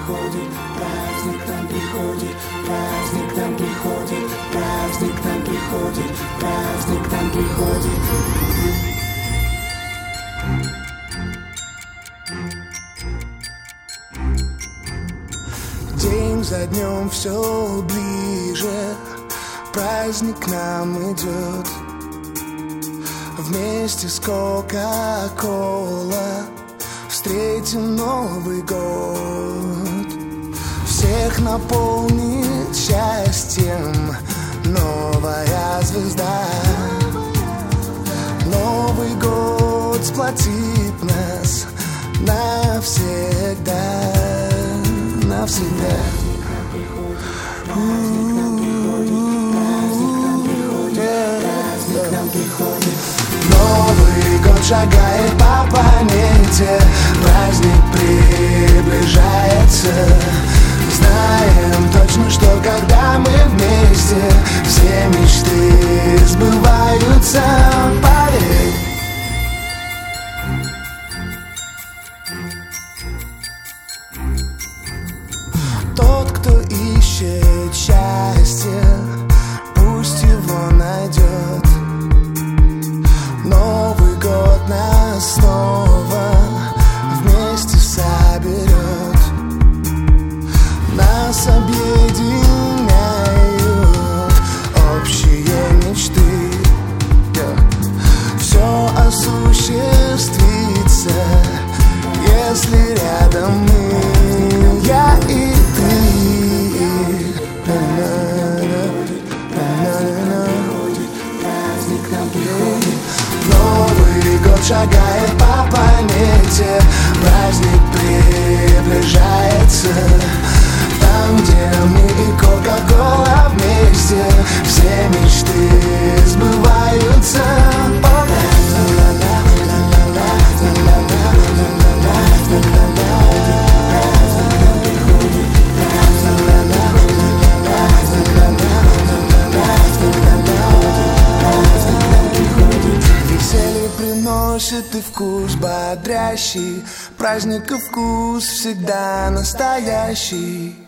приходит, праздник к нам приходит, праздник к нам приходит, праздник к нам приходит, праздник к нам приходит. День за днем все ближе, праздник к нам идет. Вместе с Кока-Кола встретим Новый год. Всех наполнит счастьем новая звезда. Новый год сплотит нас навсегда, навсегда. Новый год шагает по планете, праздник приближается. Знаем точно, что когда мы вместе, все мечты сбываются, поверь. Тот, кто ищет счастье, пусть его найдет. Новый год нас снова вместе соберет. Нас объединяют общие мечты. Все осуществится, если рядом мы, я и ты. Новый год шагает по планете, праздник приближается. Там, где мы и Кока-Кола вместе, все мечты сбываются. Веселье приносит и вкус бодрящий, праздника вкус всегда настоящий.